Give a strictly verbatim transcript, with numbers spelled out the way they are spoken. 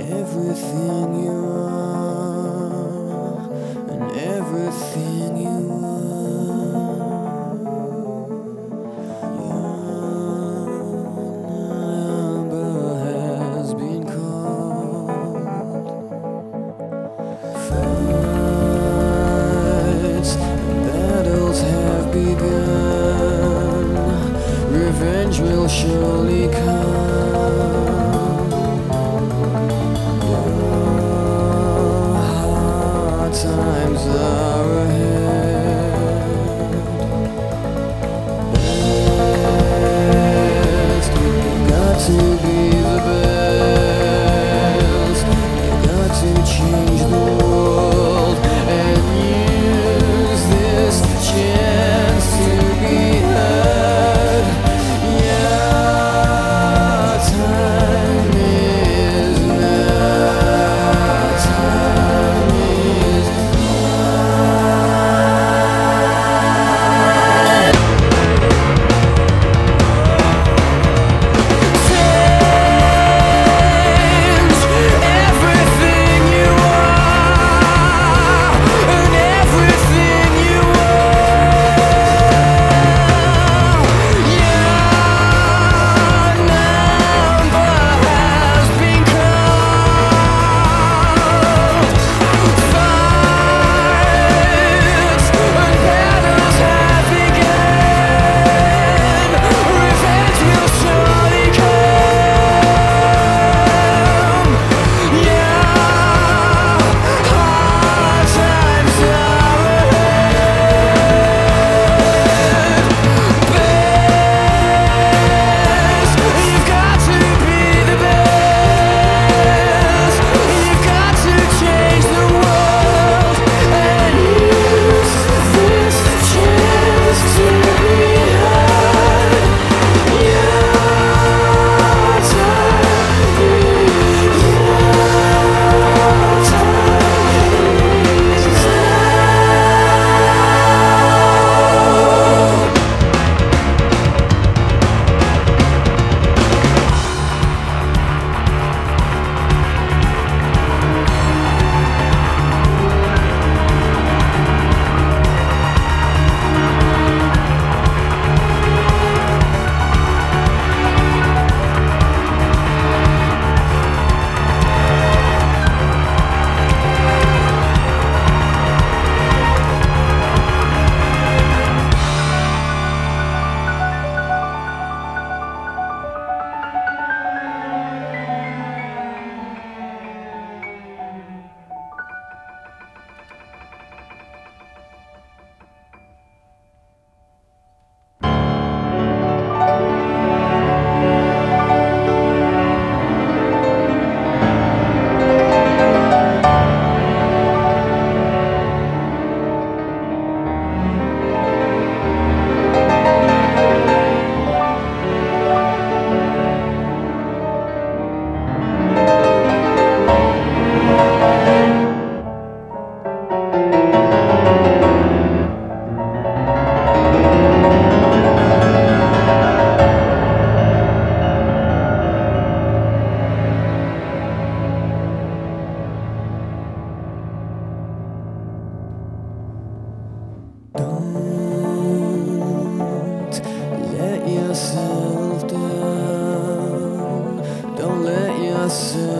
Everything you are and everything you are, your number has been called. Fights and battles have begun. Revenge will surely come. Times are ahead. Best, you got to be the best. You got to change the world and use this chance to be heard. Yeah, time is now. Time is Don't let yourself down. Don't let yourself